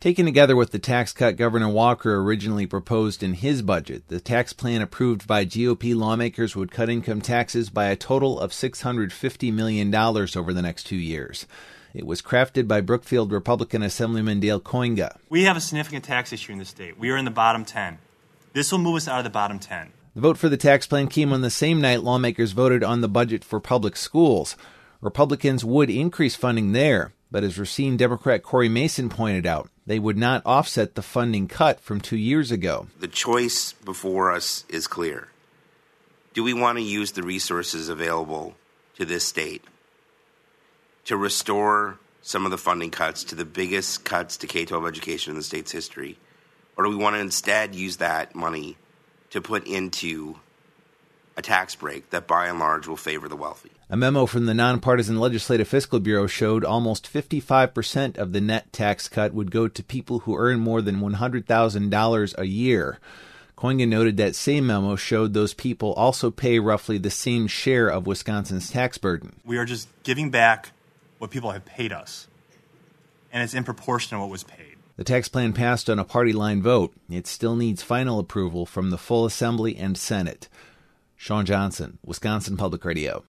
Taken together with the tax cut Governor Walker originally proposed in his budget, the tax plan approved by GOP lawmakers would cut income taxes by a total of $650 million over the next 2 years. It was crafted by Brookfield Republican Assemblyman Dale Koinga. We have a significant tax issue in the state. We are in the bottom 10. This will move us out of the bottom 10. The vote for the tax plan came on the same night lawmakers voted on the budget for public schools. Republicans would increase funding there, but as Racine Democrat Corey Mason pointed out, they would not offset the funding cut from 2 years ago. The choice before us is clear. Do we want to use the resources available to this state to restore some of the funding cuts to the biggest cuts to K-12 education in the state's history? Or do we want to instead use that money to put into a tax break that by and large will favor the wealthy? A memo from the Nonpartisan Legislative Fiscal Bureau showed almost 55% of the net tax cut would go to people who earn more than $100,000 a year. Koinga noted that same memo showed those people also pay roughly the same share of Wisconsin's tax burden. We are just giving back what people have paid us, and it's in proportion to what was paid. The tax plan passed on a party-line vote. It still needs final approval from the full Assembly and Senate. Sean Johnson, Wisconsin Public Radio.